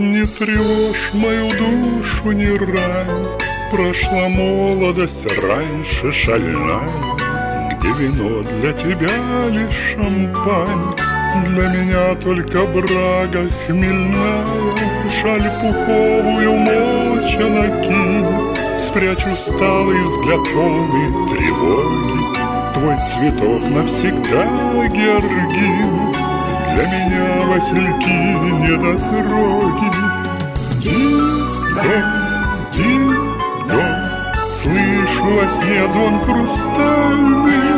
Не тревожь мою душу, не рань. Прошла молодость раньше шальная, где вино для тебя лишь шампань, для меня только брага хмельная. Шаль пуховую молча накинь, спрячь усталый взгляд полный тревоги. Твой цветок навсегда георгин, для меня васильки недотроги. Динь-дон, динь-дон, слышу во сне звон хрустальный.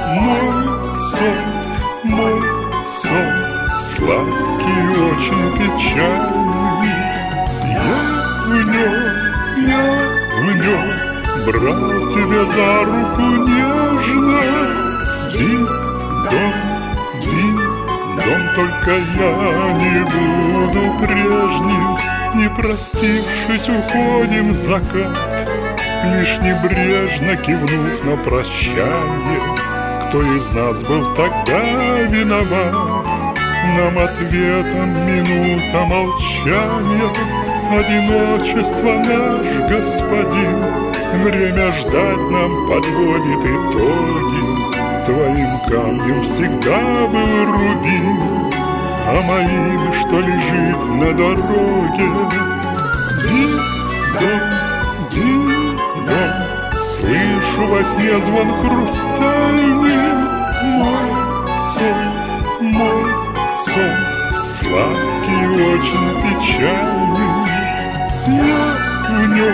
Мой сон, сладкий, очень печальный. Я в нем брал тебя за руку нежно. Динь-дон, динь-дон, только я не буду прежним. Не простившись, уходим в закат, лишь небрежно кивнув на прощанье. Кто из нас был тогда виноват? Нам ответом минута молчания. Одиночество наш господин, время ждать нам подводит итоги. Твоим камнем всегда был рубин, а моим, что лежит на дороге. Динь-дон, динь-дон, слышу во сне звон хрустальный. Мой сон, сладкий, очень печальный. Я в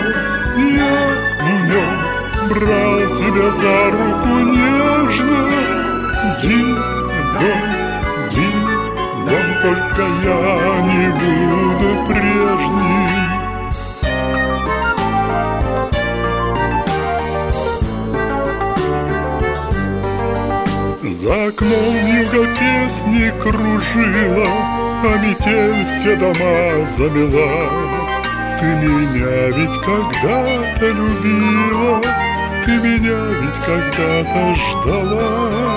нем брал тебя за руку нежно. Динь-дон, динь-дон, только я не буду прежним. За окном вьюга песни кружила, а метель все дома замела. Ты меня ведь когда-то любила, ты меня ведь когда-то ждала.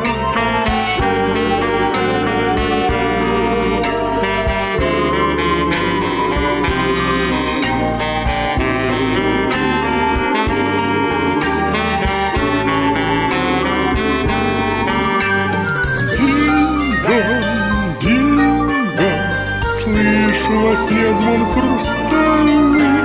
Слышу во сне звон хрустальный.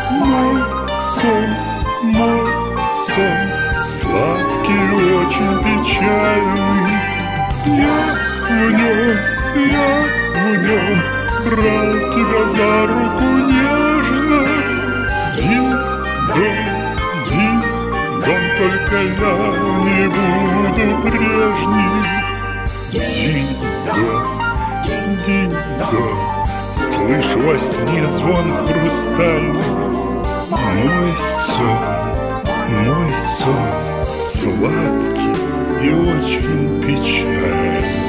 Мой сон, сладкий, очень печальный. Я в нем брал тебя за руку нежно. Динь-дон, динь-дон, только я не буду прежним. Динь-дон, динь-дон, слышу во сне звон хрустальный. Мой сон, сладкий и очень печальный.